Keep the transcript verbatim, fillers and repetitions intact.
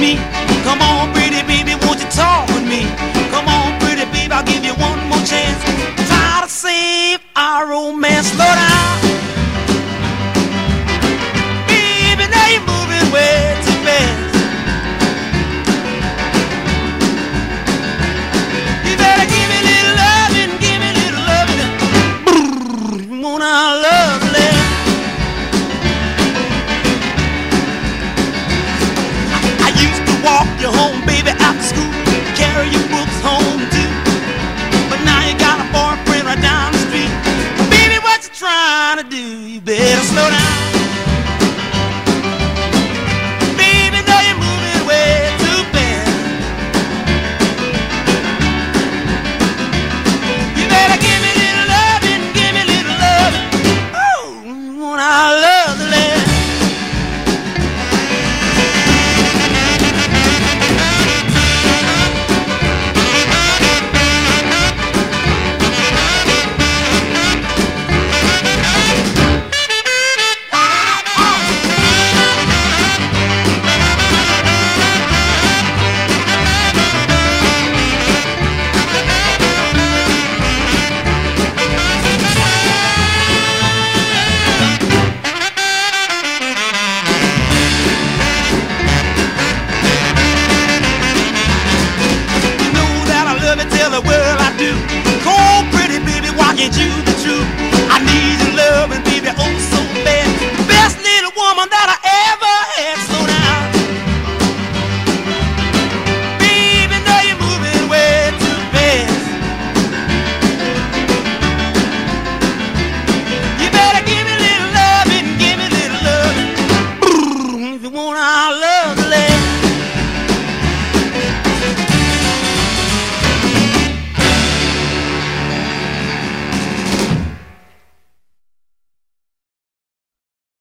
me. Come on, pretty baby, won't you talk with me? Come on, pretty baby, I'll give you one more chance. Try to save our romance. Slow down, baby, now you're moving way too fast. You better give me a little loving, give me a little loving. Brrr, you want our lovely. I, I used to walk you home, baby, after school, carry your books home too. But now you got a boyfriend right down the street. Baby, what you trying to do? You better slow down.